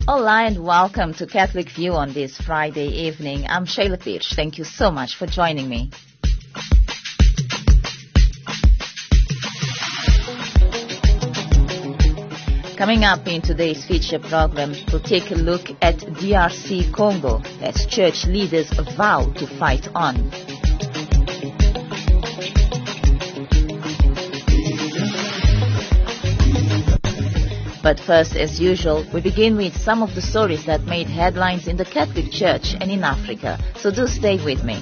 Hola and welcome to Catholic View on this Friday evening. I'm Sheila Pires. Thank you so much for joining me. Coming up in today's feature program, we'll take a look at DRC Congo as church leaders vow to fight on. But first, as usual, we begin with some of the stories that made headlines in the Catholic Church and in Africa. So do stay with me.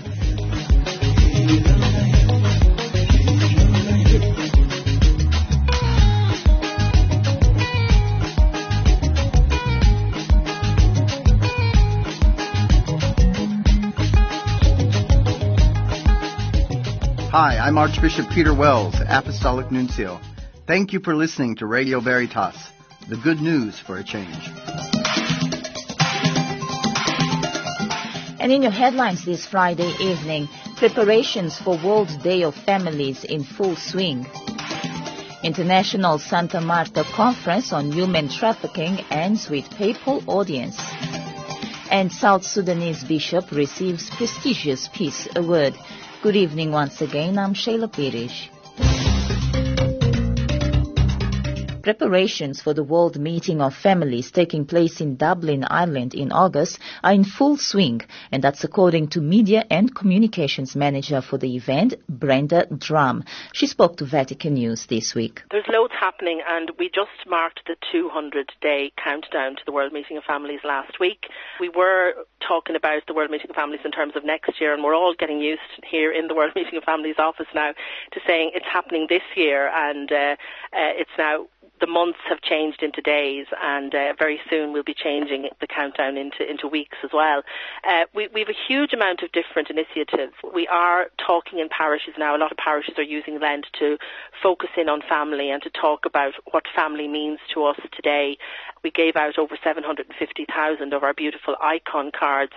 Hi, I'm Archbishop Peter Wells, Apostolic Nuncio. Thank you for listening to Radio Veritas, the good news for a change. And in your headlines this Friday evening, preparations for World Day of Families in full swing. International Santa Marta Conference on Human Trafficking ends with papal audience. And South Sudanese bishop receives prestigious peace award. Good evening once again. I'm Sheila Pires. Preparations for the World Meeting of Families taking place in Dublin, Ireland in August are in full swing, and that's according to Media and Communications Manager for the event, Brenda Drum. She spoke to Vatican News this week. There's loads happening, and we just marked the 200-day countdown to the World Meeting of Families last week. We were talking about the World Meeting of Families in terms of next year, and we're all getting used here in the World Meeting of Families office now to saying it's happening this year, and it's now the months have changed into days, and very soon we'll be changing the countdown into weeks as well. We have a huge amount of different initiatives. We are talking in parishes now. A lot of parishes are using Lent to focus in on family and to talk about what family means to us today. We gave out over 750,000 of our beautiful icon cards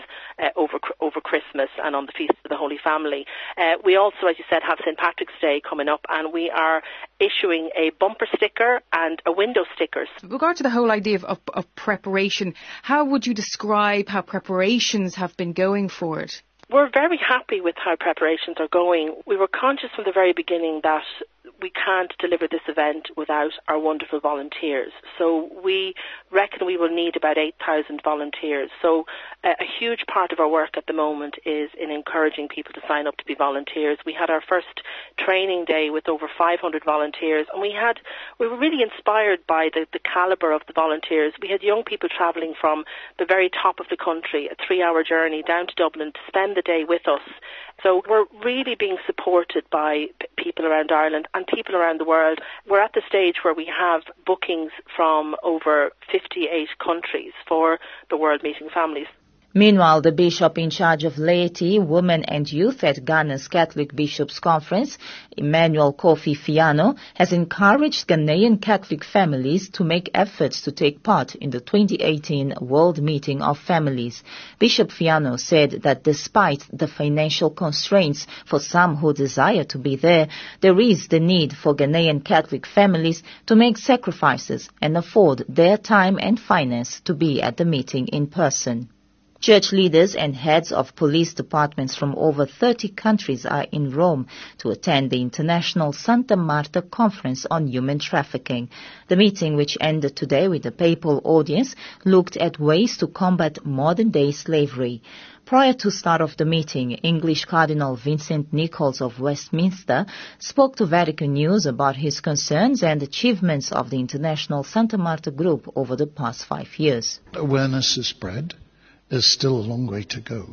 over Christmas and on the Feast of the Holy Family. We also, as you said, have St. Patrick's Day coming up, and we are issuing a bumper sticker and a window stickers. With regard to the whole idea of preparation, how would you describe how preparations have been going for it? We're very happy with how preparations are going. We were conscious from the very beginning that we can't deliver this event without our wonderful volunteers. So we reckon we will need about 8,000 volunteers. So a huge part of our work at the moment is in encouraging people to sign up to be volunteers. We had our first training day with over 500 volunteers, and we were really inspired by the calibre of the volunteers. We had young people travelling from the very top of the country, a 3-hour journey down to Dublin to spend the day with us. So we're really being supported by people around Ireland and people around the world. We're at the stage where we have bookings from over 58 countries for the World Meeting of Families. Meanwhile, the bishop in charge of laity, women and youth at Ghana's Catholic Bishops' Conference, Emmanuel Kofi Fiano, has encouraged Ghanaian Catholic families to make efforts to take part in the 2018 World Meeting of Families. Bishop Fiano said that despite the financial constraints for some who desire to be there is the need for Ghanaian Catholic families to make sacrifices and afford their time and finance to be at the meeting in person. Church leaders and heads of police departments from over 30 countries are in Rome to attend the International Santa Marta Conference on Human Trafficking. The meeting, which ended today with a papal audience, looked at ways to combat modern-day slavery. Prior to start of the meeting, English Cardinal Vincent Nichols of Westminster spoke to Vatican News about his concerns and achievements of the International Santa Marta Group over the past 5 years. Awareness is spread. There's still a long way to go,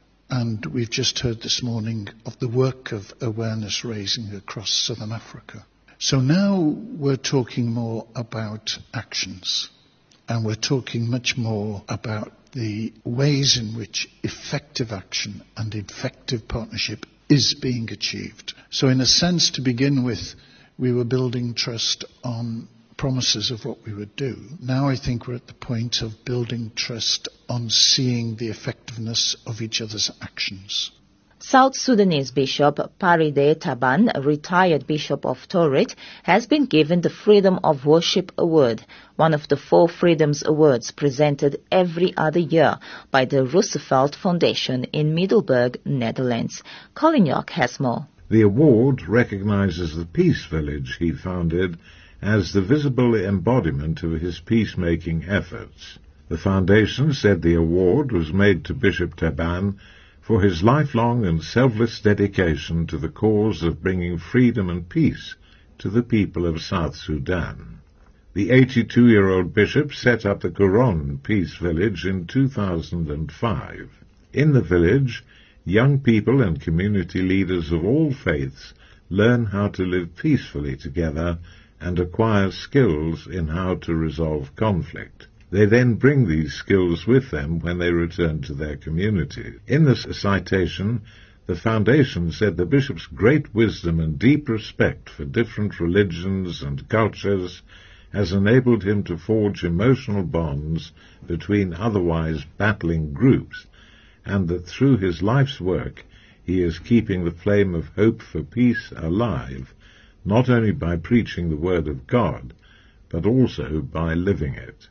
and we've just heard this morning of the work of awareness raising across Southern Africa. So now we're talking more about actions, and we're talking much more about the ways in which effective action and effective partnership is being achieved. So in a sense, to begin with, we were building trust on promises of what we would do. Now I think we're at the point of building trust on seeing the effectiveness of each other's actions. South Sudanese Bishop Paride Taban, a retired Bishop of Torit, has been given the Freedom of Worship Award, one of the 4 Freedoms Awards presented every other year by the Roosevelt Foundation in Middelburg, Netherlands. Colin York has more. The award recognizes the Peace Village he founded as the visible embodiment of his peacemaking efforts. The foundation said the award was made to Bishop Taban for his lifelong and selfless dedication to the cause of bringing freedom and peace to the people of South Sudan. The 82-year-old bishop set up the Coron Peace Village in 2005. In the village, young people and community leaders of all faiths learn how to live peacefully together and acquire skills in how to resolve conflict. They then bring these skills with them when they return to their community. In this citation, the Foundation said the bishop's great wisdom and deep respect for different religions and cultures has enabled him to forge emotional bonds between otherwise battling groups, and that through his life's work he is keeping the flame of hope for peace alive, not only by preaching the Word of God, but also by living it.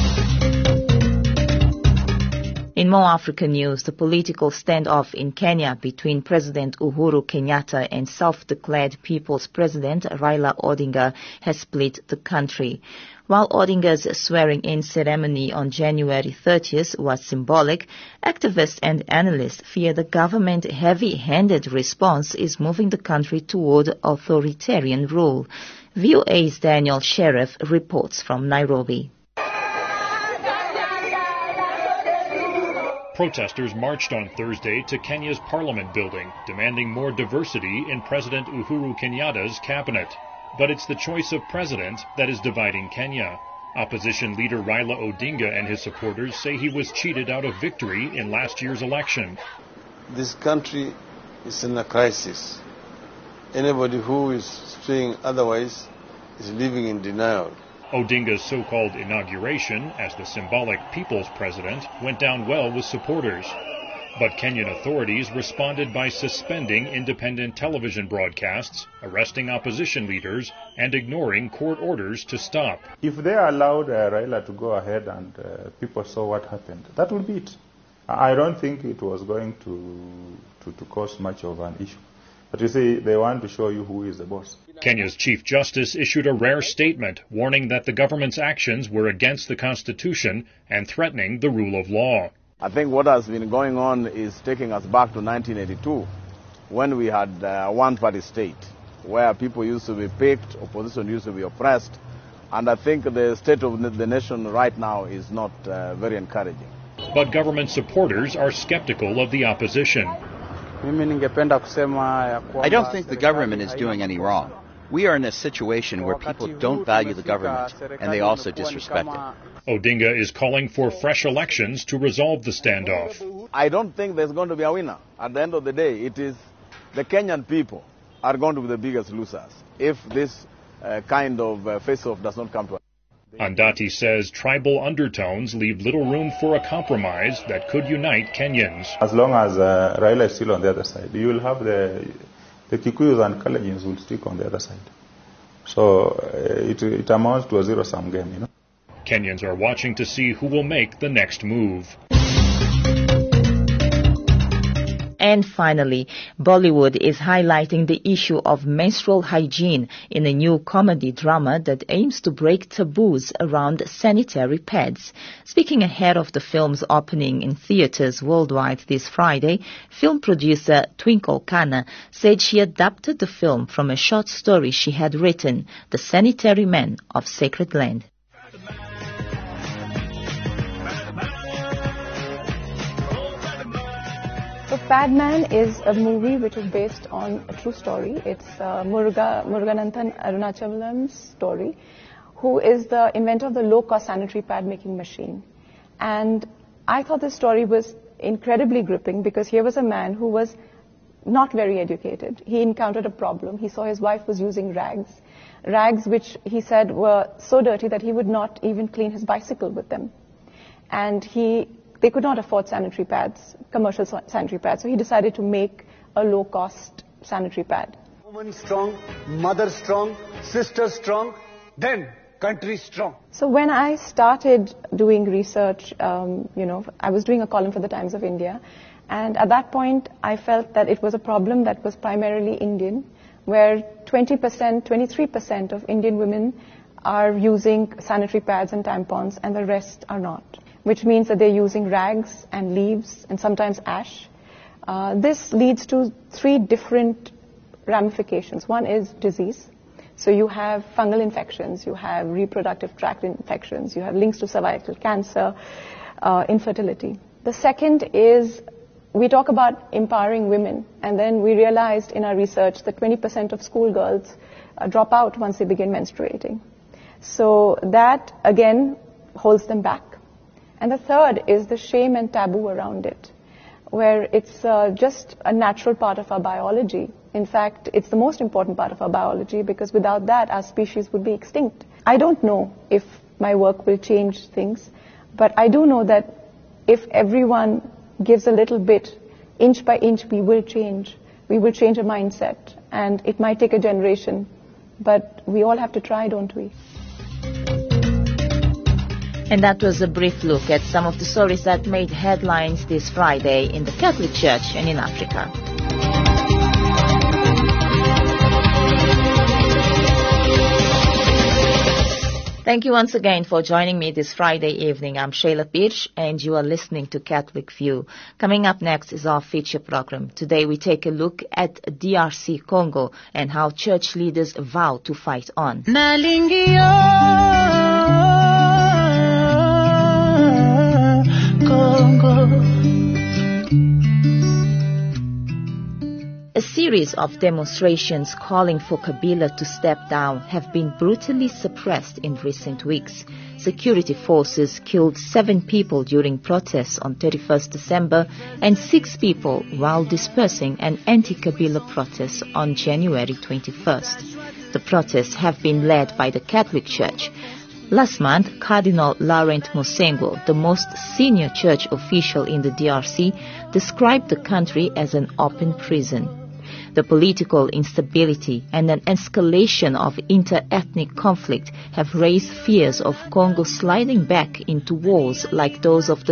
In more African news, the political standoff in Kenya between President Uhuru Kenyatta and self-declared People's President Raila Odinga has split the country. While Odinga's swearing-in ceremony on January 30th was symbolic, activists and analysts fear the government's heavy-handed response is moving the country toward authoritarian rule. VOA's Daniel Sheriff reports from Nairobi. Protesters marched on Thursday to Kenya's Parliament building, demanding more diversity in President Uhuru Kenyatta's cabinet. But it's the choice of president that is dividing Kenya. Opposition leader Raila Odinga and his supporters say he was cheated out of victory in last year's election. This country is in a crisis. Anybody who is saying otherwise is living in denial. Odinga's so-called inauguration as the symbolic people's president went down well with supporters. But Kenyan authorities responded by suspending independent television broadcasts, arresting opposition leaders, and ignoring court orders to stop. If they allowed Raila to go ahead and people saw what happened, that would be it. I don't think it was going to cause much of an issue. But you see, they want to show you who is the boss. Kenya's Chief Justice issued a rare statement warning that the government's actions were against the Constitution and threatening the rule of law. I think what has been going on is taking us back to 1982, when we had a one-party state, where people used to be picked, opposition used to be oppressed, and I think the state of the nation right now is not very encouraging. But government supporters are skeptical of the opposition. I don't think the government is doing any wrong. We are in a situation where people don't value the government, and they also disrespect it. Odinga is calling for fresh elections to resolve the standoff. I don't think there's going to be a winner. At the end of the day, it is the Kenyan people are going to be the biggest losers if this kind of face-off does not come to us. Andati says tribal undertones leave little room for a compromise that could unite Kenyans. As long as Raila is still on the other side, you will have the Kikuyus and Kalejins will stick on the other side. So it amounts to a zero-sum game, you know. Kenyans are watching to see who will make the next move. And finally, Bollywood is highlighting the issue of menstrual hygiene in a new comedy drama that aims to break taboos around sanitary pads. Speaking ahead of the film's opening in theaters worldwide this Friday, film producer Twinkle Khanna said she adapted the film from a short story she had written, The Sanitary Man of Sacred Land. So Padman is a movie which is based on a true story. It's Muruganathan Arunachalam's story, who is the inventor of the low-cost sanitary pad making machine. And I thought this story was incredibly gripping because here was a man who was not very educated. He encountered a problem. He saw his wife was using rags which he said were so dirty that he would not even clean his bicycle with them. And they could not afford sanitary pads, commercial sanitary pads, so he decided to make a low-cost sanitary pad. Woman strong, mother strong, sister strong, then country strong. So when I started doing research, I was doing a column for the Times of India, and at that point I felt that it was a problem that was primarily Indian, where 20%, 23% of Indian women are using sanitary pads and tampons and the rest are not, which means that they're using rags and leaves and sometimes ash. This leads to 3 different ramifications. One is disease. So you have fungal infections, you have reproductive tract infections, you have links to cervical cancer, infertility. The second is we talk about empowering women, and then we realized in our research that 20% of schoolgirls drop out once they begin menstruating. So that, again, holds them back. And the third is the shame and taboo around it, where it's just a natural part of our biology. In fact, it's the most important part of our biology, because without that, our species would be extinct. I don't know if my work will change things, but I do know that if everyone gives a little bit, inch by inch, we will change. We will change a mindset, and it might take a generation, but we all have to try, don't we? And that was a brief look at some of the stories that made headlines this Friday in the Catholic Church and in Africa. Thank you once again for joining me this Friday evening. I'm Shayla Birch, and you are listening to Catholic View. Coming up next is our feature program. Today we take a look at DRC Congo and how church leaders vow to fight on. A series of demonstrations calling for Kabila to step down have been brutally suppressed in recent weeks. Security forces killed 7 people during protests on 31st December and 6 people while dispersing an anti-Kabila protest on January 21st. The protests have been led by the Catholic Church. Last month, Cardinal Laurent Mosengo, the most senior church official in the DRC, described the country as an open prison. The political instability and an escalation of inter-ethnic conflict have raised fears of Congo sliding back into wars like those of the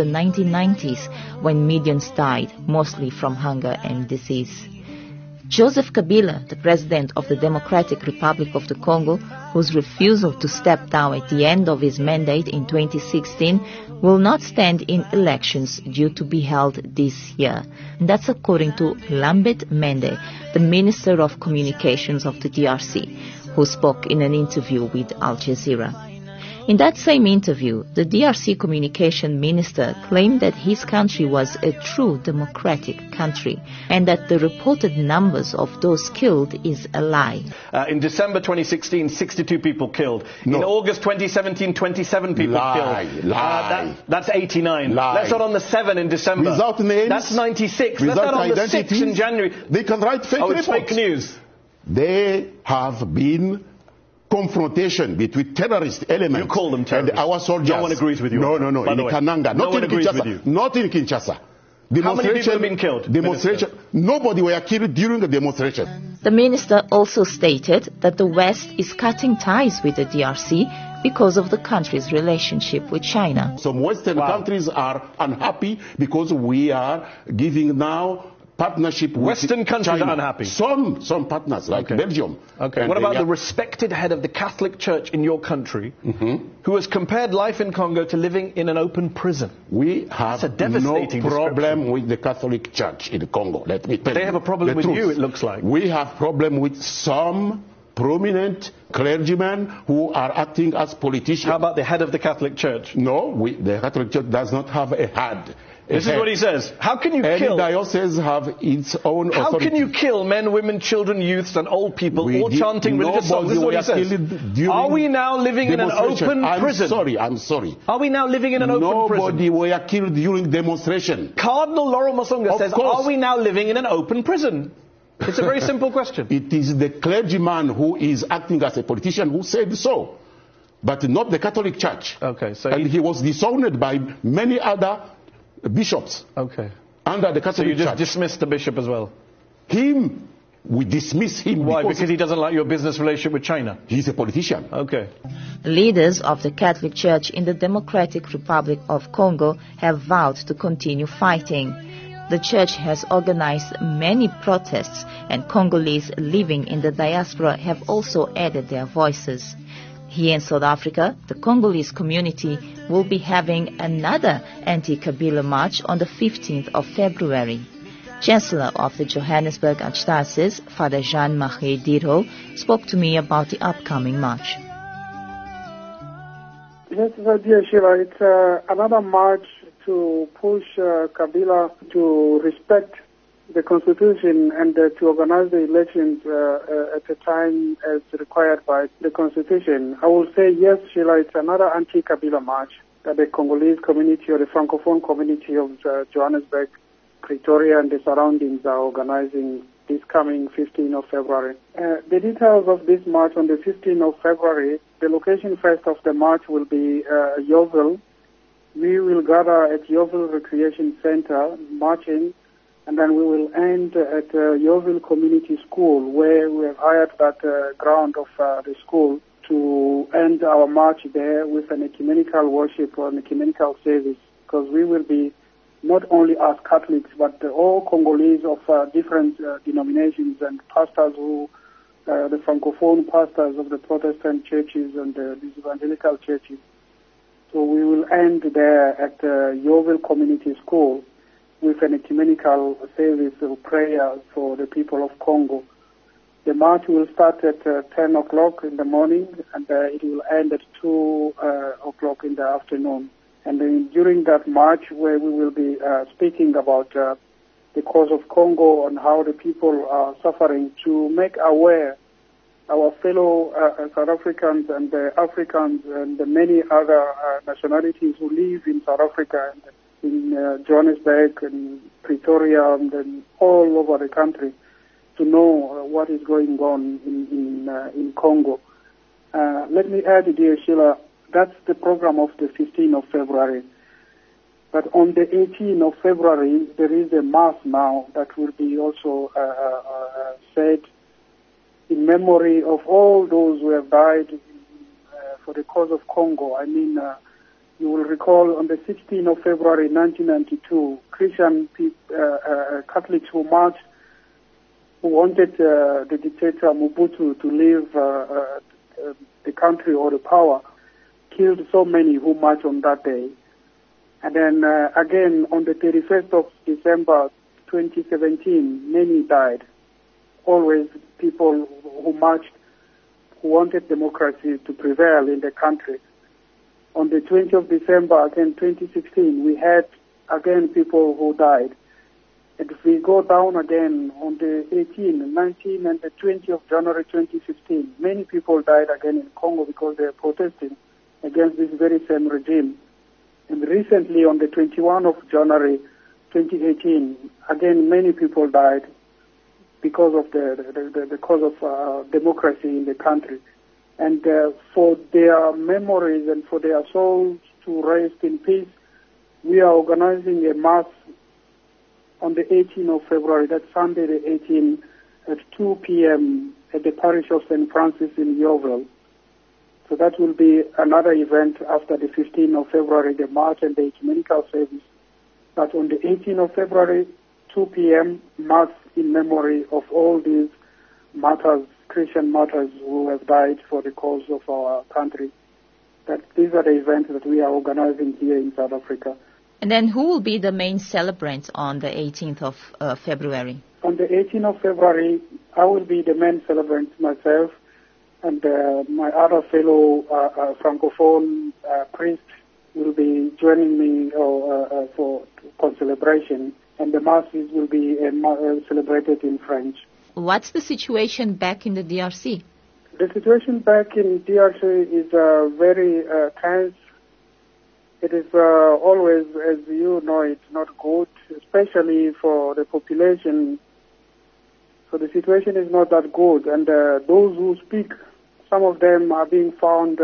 1990s when millions died, mostly from hunger and disease. Joseph Kabila, the president of the Democratic Republic of the Congo, whose refusal to step down at the end of his mandate in 2016, will not stand in elections due to be held this year. And that's according to Lambert Mende, the Minister of Communications of the DRC, who spoke in an interview with Al Jazeera. In that same interview, the DRC communication minister claimed that his country was a true democratic country and that the reported numbers of those killed is a lie. In December 2016, 62 people killed. No. In August 2017, 27 people killed. That's 89. Let's not on the 7 in December. Without names. That's 96. Let's not on the 6 in January. They can write fake reports. It's fake news. They have been confrontation between terrorist elements. You call them terrorists. And our soldiers. No one agrees with you. No. In Kananga. No one agrees with you. Not in Kinshasa. How many people have been killed? Demonstration. Nobody were killed during the demonstration. The minister also stated that the West is cutting ties with the DRC because of the country's relationship with China. Some Western countries are unhappy because we are giving now partnership with Western countries China. are unhappy. Some partners like Belgium. Okay. What about the respected head of the Catholic Church in your country, who has compared life in Congo to living in an open prison? We have no problem with the Catholic Church in Congo. Let me tell you. They have a problem with you, it looks like. We have problem with some prominent clergymen who are acting as politicians. How about the head of the Catholic Church? No, the Catholic Church does not have a head. This is what he says. How can you kill? Any diocese have its own authority. How can you kill men, women, children, youths, and old people all chanting religious songs? This is what he says. Are we now living in an open prison? I'm sorry. Are we now living in an open prison? Nobody were killed during demonstration. Cardinal Laurent Mosengo says, are we now living in an open prison? It's a very simple question. It is the clergyman who is acting as a politician who said so, but not the Catholic Church. Okay, so and he was disowned by many other bishops. Okay. Under the Catholic Church. So you just dismissed the bishop as well? Him, we dismiss him. Why? Because he doesn't like your business relationship with China? He's a politician. Okay. Leaders of the Catholic Church in the Democratic Republic of Congo have vowed to continue fighting. The church has organized many protests, and Congolese living in the diaspora have also added their voices. Here in South Africa, the Congolese community will be having another anti-Kabila march on the 15th of February. Chancellor of the Johannesburg Archdiocese, Father Jean-Marie Diro, spoke to me about the upcoming march. Yes, dear Sheila, it's another march to push Kabila to respect the Constitution and to organize the elections at the time as required by the Constitution. I will say, yes, Sheila, it's another anti-Kabila march that the Congolese community or the Francophone community of Johannesburg, Pretoria and the surroundings are organizing this coming 15th of February. The details of this march on the 15th of February, the location first of the march will be Yeoville. We will gather at Yeoville Recreation Center, marching, and then we will end at Yeoville Community School, where we have hired that ground of the school to end our march there with an ecumenical worship or an ecumenical service, because we will be not only as Catholics, but all Congolese of different denominations and pastors who, the Francophone pastors of the Protestant churches and the evangelical churches. So we will end there at Yeoville Community School with an ecumenical service of prayer for the people of Congo. The march will start at 10 o'clock in the morning and it will end at 2 o'clock in the afternoon. And then during that march, where we will be speaking about the cause of Congo and how the people are suffering, to make aware our fellow South Africans and the Africans and the many other nationalities who live in South Africa and in Johannesburg and Pretoria and then all over the country, to know what is going on in Congo. Let me add, dear Sheila, that's the program of the 15th of February. But on the 18th of February, there is a mass now that will be also said in memory of all those who have died for the cause of Congo. I mean, you will recall on the 16th of February 1992, Christian Catholics who marched, who wanted the dictator Mobutu to leave the country or the power, killed so many who marched on that day. And then again, on the 31st of December 2017, many died. Always people who marched, who wanted democracy to prevail in the country. On the 20th of December, again, 2016, we had, again, people who died. And if we go down again on the 18th, 19th, and the 20th of January 2015, many people died again in Congo because they are protesting against this very same regime. And recently, on the 21st of January 2018, again, many people died because of the cause of democracy in the country. And for their memories and for their souls to rest in peace, we are organizing a mass on the 18th of February, that's Sunday the 18th, at 2 p.m. at the parish of St. Francis in Yeoville. So that will be another event after the 15th of February, the march and the ecumenical service. But on the 18th of February, 2 p.m., mass in memory of all these martyrs, Christian martyrs who have died for the cause of our country. That these are the events that we are organizing here in South Africa. And then who will be the main celebrant on the 18th of February? On the 18th of February, I will be the main celebrant myself, and my other fellow Francophone priest will be joining me for celebration, and the masses will be celebrated in French. What's the situation back in the DRC? The situation back in DRC is very tense. It is always, as you know, it's not good, especially for the population. So the situation is not that good, and those who speak, some of them are being found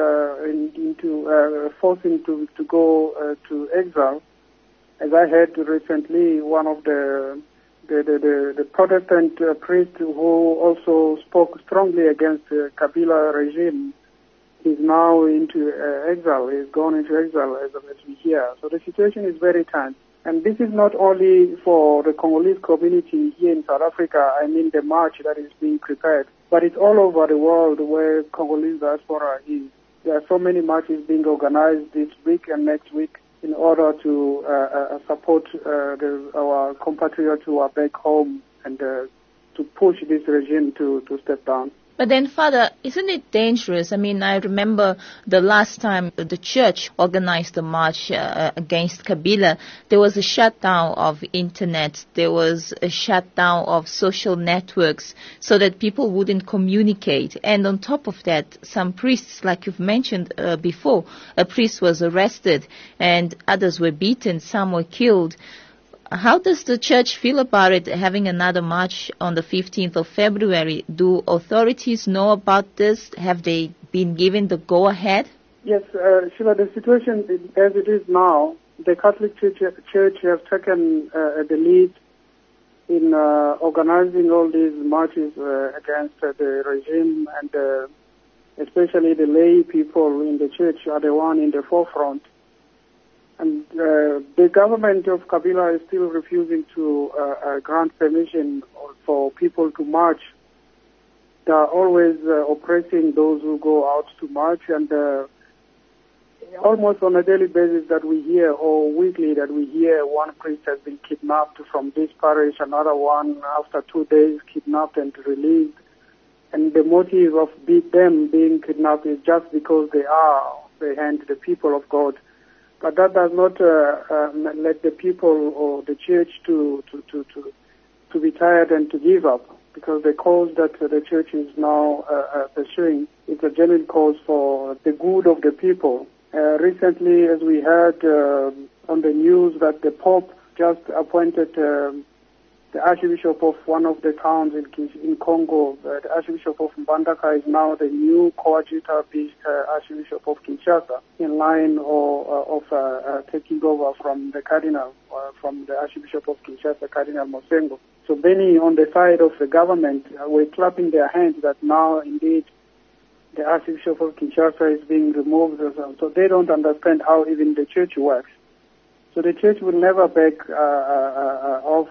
forcing to go to exile. As I heard recently, one of the the Protestant priest who also spoke strongly against the Kabila regime is now into exile. He's gone into exile as we hear. So the situation is very tense. And this is not only for the Congolese community here in South Africa, I mean the march that is being prepared, but it's all over the world where Congolese diaspora is. There are so many marches being organized this week and next week in order to support our compatriots who are back home and to push this regime to step down. But then, Father, isn't it dangerous? I mean, I remember the last time the church organized the march against Kabila, there was a shutdown of internet, there was a shutdown of social networks so that people wouldn't communicate. And on top of that, some priests, like you've mentioned before, a priest was arrested and others were beaten, some were killed. How does the church feel about it, having another march on the 15th of February? Do authorities know about this? Have they been given the go-ahead? Yes, Sheila, the situation as it is now, the Catholic Church has taken the lead in organizing all these marches against the regime, and especially the lay people in the church are the one in the forefront. And the government of Kabila is still refusing to grant permission for people to march. They are always oppressing those who go out to march, and almost on a daily basis that we hear, or weekly that we hear, one priest has been kidnapped from this parish, another one after 2 days kidnapped and released. And the motive of them being kidnapped is just because they hand the people of God. But that does not let the people or the church to be tired and to give up, because the cause that the church is now pursuing is a genuine cause for the good of the people. Recently, as we heard on the news, that the Pope just appointed the Archbishop of one of the towns in Congo. The Archbishop of Mbandaka is now the new coadjutor Archbishop of Kinshasa, in line of taking over from the Cardinal, from the Archbishop of Kinshasa, Cardinal Mosengo. So many on the side of the government were clapping their hands that now indeed the Archbishop of Kinshasa is being removed. So they don't understand how even the church works. So the church will never back off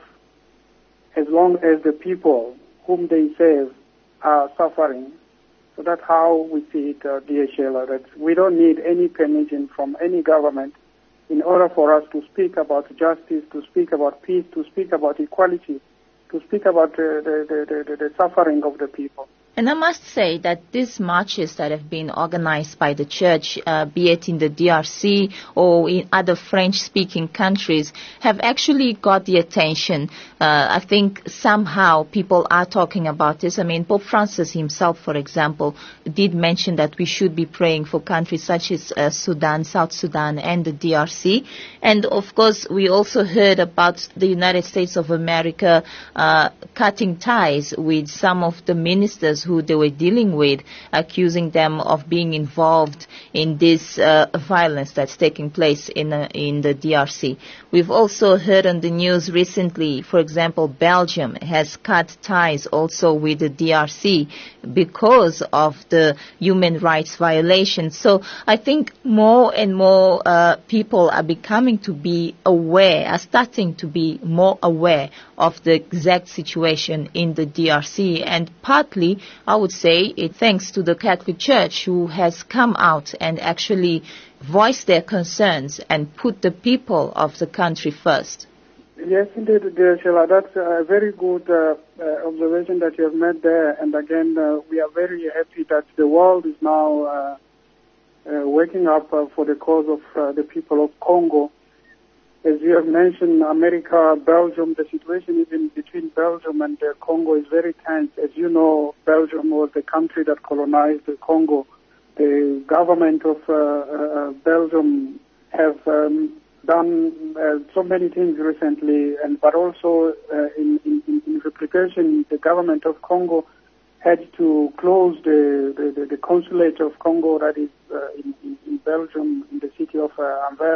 as long as the people whom they serve are suffering. So that's how we see it, dear Sheila, that we don't need any permission from any government in order for us to speak about justice, to speak about peace, to speak about equality, to speak about the suffering of the people. And I must say that these marches that have been organized by the church, be it in the DRC or in other French-speaking countries, have actually got the attention. I think somehow people are talking about this. I mean, Pope Francis himself, for example, did mention that we should be praying for countries such as Sudan, South Sudan, and the DRC. And, of course, we also heard about the United States of America cutting ties with some of the ministers who they were dealing with, accusing them of being involved in this violence that's taking place in the DRC. We've also heard on the news recently, for example, Belgium has cut ties also with the DRC because of the human rights violations. So I think more and more people are becoming to be aware, are starting to be more aware of the exact situation in the DRC, and partly I would say it thanks to the Catholic Church, who has come out and actually voiced their concerns and put the people of the country first. Yes, indeed, dear Sheila. That's a very good observation that you have made there. And again, we are very happy that the world is now waking up for the cause of the people of Congo. As you have mentioned, America, Belgium, the situation even between Belgium and Congo is very tense. As you know, Belgium was the country that colonized the Congo. The government of Belgium have done so many things recently, but also in replication, the government of Congo had to close the consulate of Congo that is in Belgium, in the city of Anvers,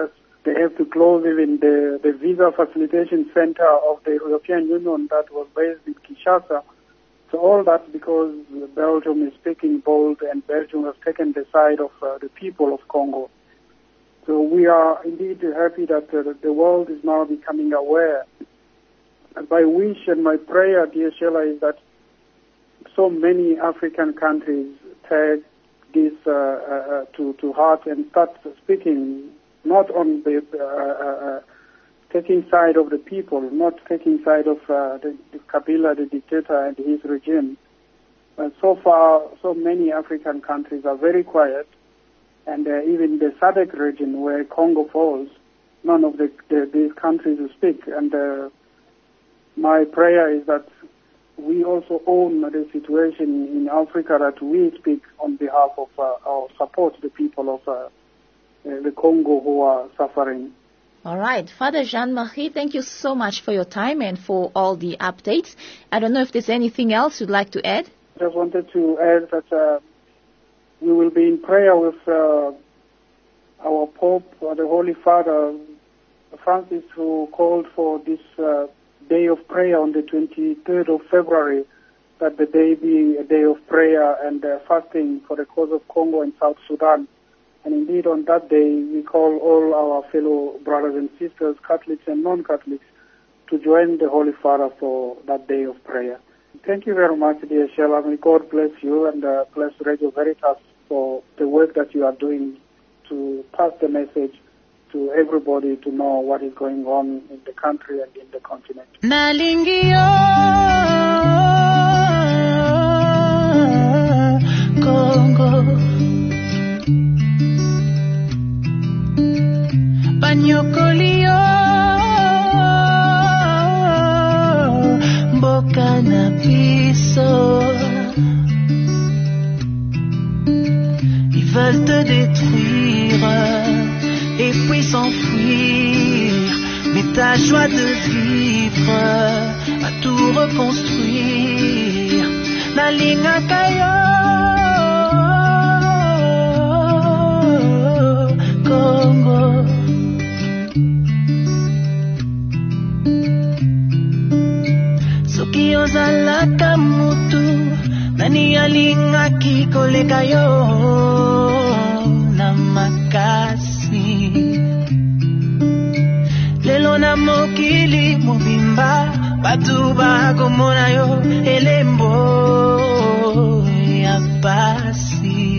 They have to close even the visa facilitation center of the European Union that was based in Kinshasa. So all that because Belgium is speaking bold and Belgium has taken the side of the people of Congo. So we are indeed happy that the world is now becoming aware. And my wish and my prayer, dear Sheila, is that so many African countries take this to heart and start speaking not on the taking side of the people, not taking side of the Kabila, the dictator, and his regime. But so far, so many African countries are very quiet, and even the SADC region where Congo falls, none of these countries speak. And my prayer is that we also own the situation in Africa, that we speak on behalf of or support the people of the Congo who are suffering. All right. Father Jean-Marie, thank you so much for your time and for all the updates. I don't know if there's anything else you'd like to add. I just wanted to add that we will be in prayer with our Pope, the Holy Father, Francis, who called for this day of prayer on the 23rd of February, that the day be a day of prayer and fasting for the cause of Congo and South Sudan. And indeed, on that day, we call all our fellow brothers and sisters, Catholics and non-Catholics, to join the Holy Father for that day of prayer. Thank you very much, dear Sheila. May God bless you and bless Radio Veritas for the work that you are doing to pass the message to everybody to know what is going on in the country and in the continent. Congo. Banyokolio Boka na piso. Ils veulent te détruire et puis s'enfuir, mais ta joie de vivre à tout reconstruire. Nalinga kayo Congo. Soki ozalaka mutu nani alinga kikoleka yo na makasi. Lelo na mokili mobimba batu bakomona yo elembo ya pasi.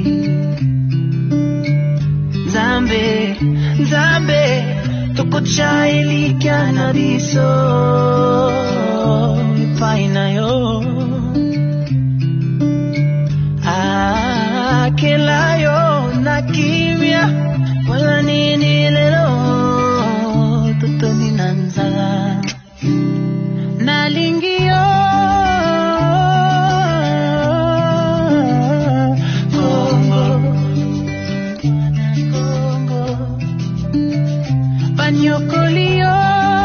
Nzambe, Nzambe, tokocha elikia na biso paina yo. Akela yo na kimya, wala nini lelo, tutoni nanzala. Nalingi yo, Congo, Congo, Banyokoli yo,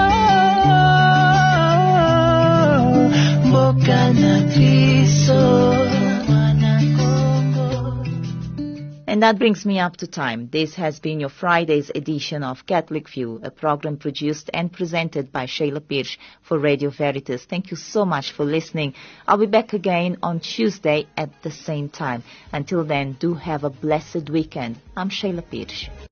Boka na piso. And that brings me up to time. This has been your Friday's edition of Catholic View, a program produced and presented by Sheila Pirsch for Radio Veritas. Thank you so much for listening. I'll be back again on Tuesday at the same time. Until then, do have a blessed weekend. I'm Sheila Pirsch.